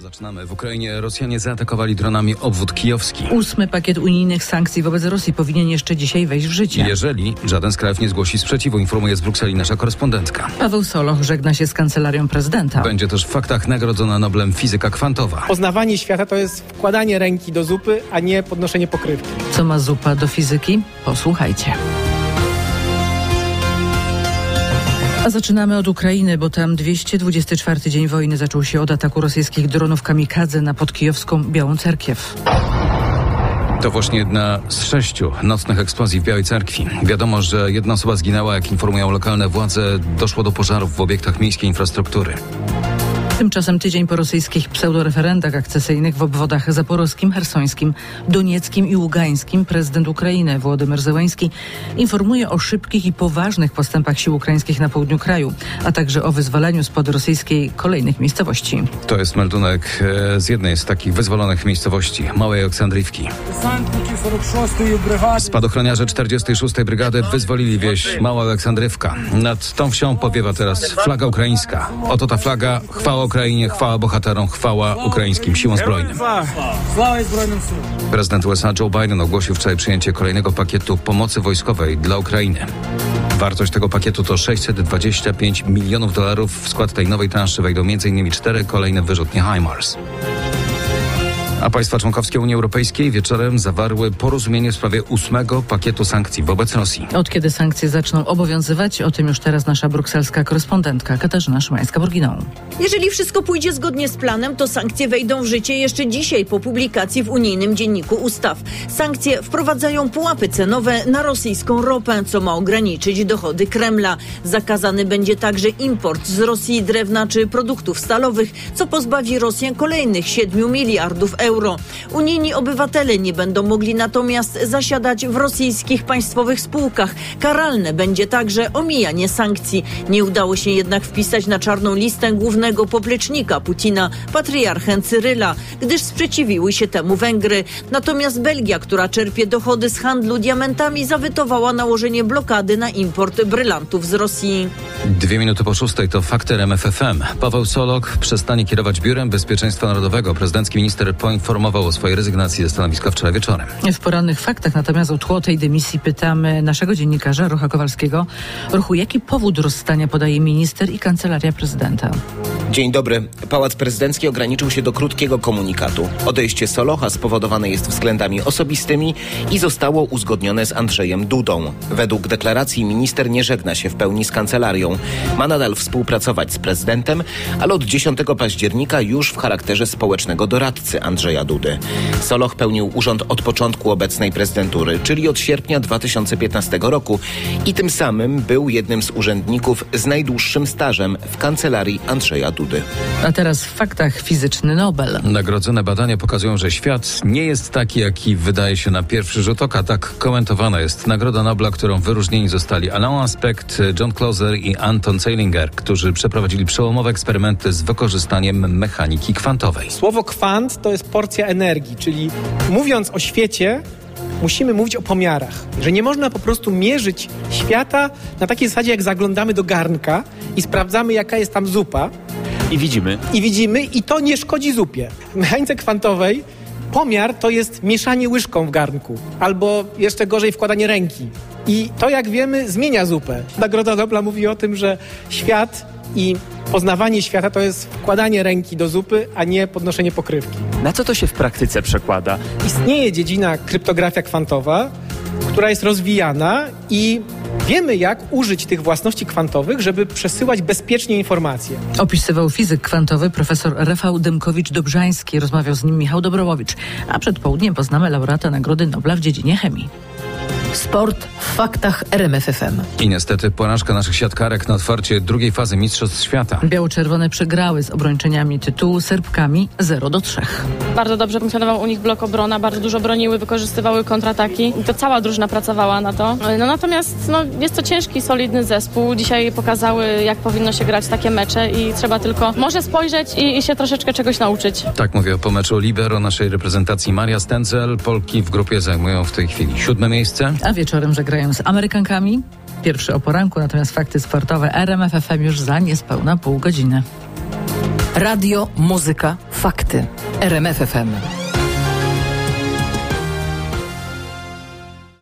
Zaczynamy. W Ukrainie Rosjanie zaatakowali dronami obwód kijowski. 8. pakiet unijnych sankcji wobec Rosji powinien jeszcze dzisiaj wejść w życie. Jeżeli żaden z krajów nie zgłosi sprzeciwu, informuje z Brukseli nasza korespondentka. Paweł Soloch żegna się z kancelarią prezydenta. Będzie też w faktach nagrodzona Noblem fizyka kwantowa. Poznawanie świata to jest wkładanie ręki do zupy, a nie podnoszenie pokrywki. Co ma zupa do fizyki? Posłuchajcie. A zaczynamy od Ukrainy, bo tam 224 dzień wojny zaczął się od ataku rosyjskich dronów kamikadze na podkijowską Białą Cerkiew. To właśnie jedna z 6 nocnych eksplozji w Białej Cerkwi. Wiadomo, że jedna osoba zginęła, jak informują lokalne władze, doszło do pożarów w obiektach miejskiej infrastruktury. Tymczasem tydzień po rosyjskich pseudoreferendach akcesyjnych w obwodach zaporowskim, chersońskim, donieckim i ługańskim prezydent Ukrainy Wołodymyr Zełenski informuje o szybkich i poważnych postępach sił ukraińskich na południu kraju, a także o wyzwoleniu spod rosyjskiej kolejnych miejscowości. To jest meldunek z jednej z takich wyzwolonych miejscowości, Małej Aleksandrówki. Spadochroniarze 46. Brygady wyzwolili wieś Mała Aleksandrówka. Nad tą wsią powiewa teraz flaga ukraińska. Oto ta flaga, chwała Ukrainie, chwała bohaterom, chwała ukraińskim siłom zbrojnym. Prezydent USA Joe Biden ogłosił wczoraj przyjęcie kolejnego pakietu pomocy wojskowej dla Ukrainy. Wartość tego pakietu to $625 milionów. W skład tej nowej transzy wejdą m.in. 4 kolejne wyrzutnie HIMARS. A państwa członkowskie Unii Europejskiej wieczorem zawarły porozumienie w sprawie 8. pakietu sankcji wobec Rosji. Od kiedy sankcje zaczną obowiązywać? O tym już teraz nasza brukselska korespondentka Katarzyna Szymańska-Borginą. Jeżeli wszystko pójdzie zgodnie z planem, to sankcje wejdą w życie jeszcze dzisiaj po publikacji w unijnym dzienniku ustaw. Sankcje wprowadzają pułapy cenowe na rosyjską ropę, co ma ograniczyć dochody Kremla. Zakazany będzie także import z Rosji drewna czy produktów stalowych, co pozbawi Rosję kolejnych 7 miliardów euro. Unijni obywatele nie będą mogli natomiast zasiadać w rosyjskich państwowych spółkach. Karalne będzie także omijanie sankcji. Nie udało się jednak wpisać na czarną listę głównego poplecznika Putina, patriarchę Cyryla, gdyż sprzeciwiły się temu Węgry. Natomiast Belgia, która czerpie dochody z handlu diamentami, zawetowała nałożenie blokady na import brylantów z Rosji. 2 minuty po 6 to fakty RMF FM. Paweł Soloch przestanie kierować Biurem Bezpieczeństwa Narodowego. Prezydencki minister poinformował o swojej rezygnacji ze stanowiska wczoraj wieczorem. W porannych faktach natomiast o tło tej dymisji pytamy naszego dziennikarza Rocha Kowalskiego. Rochu, jaki powód rozstania podaje minister i kancelaria prezydenta? Dzień dobry. Pałac Prezydencki ograniczył się do krótkiego komunikatu. Odejście Solocha spowodowane jest względami osobistymi i zostało uzgodnione z Andrzejem Dudą. Według deklaracji minister nie żegna się w pełni z kancelarią. Ma nadal współpracować z prezydentem, ale od 10 października już w charakterze społecznego doradcy Andrzeja Dudy. Soloch pełnił urząd od początku obecnej prezydentury, czyli od sierpnia 2015 roku i tym samym był jednym z urzędników z najdłuższym stażem w kancelarii Andrzeja Dudy. A teraz w faktach fizyczny Nobel. Nagrodzone badania pokazują, że świat nie jest taki, jaki wydaje się na pierwszy rzut oka. Tak komentowana jest Nagroda Nobla, którą wyróżnieni zostali Alain Aspect, John Clauser i Anton Zeilinger, którzy przeprowadzili przełomowe eksperymenty z wykorzystaniem mechaniki kwantowej. Słowo kwant to jest porcja energii, czyli mówiąc o świecie, musimy mówić o pomiarach. Że nie można po prostu mierzyć świata na takiej zasadzie, jak zaglądamy do garnka i sprawdzamy, jaka jest tam zupa. I widzimy I to nie szkodzi zupie. W mechanice kwantowej pomiar to jest mieszanie łyżką w garnku. Albo jeszcze gorzej wkładanie ręki. I to, jak wiemy, zmienia zupę. Nagroda Nobla mówi o tym, że świat i poznawanie świata to jest wkładanie ręki do zupy, a nie podnoszenie pokrywki. Na co to się w praktyce przekłada? Istnieje dziedzina kryptografia kwantowa, która jest rozwijana i wiemy, jak użyć tych własności kwantowych, żeby przesyłać bezpiecznie informacje. Opisywał fizyk kwantowy profesor Rafał Dymkowicz-Dobrzański. Rozmawiał z nim Michał Dobrołowicz. A przed południem poznamy laureata Nagrody Nobla w dziedzinie chemii. Sport w faktach RMF FM. I niestety porażka naszych siatkarek na otwarcie drugiej fazy Mistrzostw Świata. Biało-czerwone przegrały z obrończyniami tytułu Serbkami 0-3. Bardzo dobrze funkcjonował u nich blok obrona, bardzo dużo broniły, wykorzystywały kontrataki. I to cała drużyna pracowała na to. Natomiast jest to ciężki, solidny zespół. Dzisiaj pokazały, jak powinno się grać takie mecze i trzeba tylko może spojrzeć i się troszeczkę czegoś nauczyć. Tak mówię po meczu libero naszej reprezentacji Maria Stędzel. Polki w grupie zajmują w tej chwili 7. miejsce. A wieczorem zagrają z Amerykankami. Pierwszy o poranku, natomiast fakty sportowe RMF FM już za niespełna pół godziny. Radio, muzyka, fakty. RMF FM.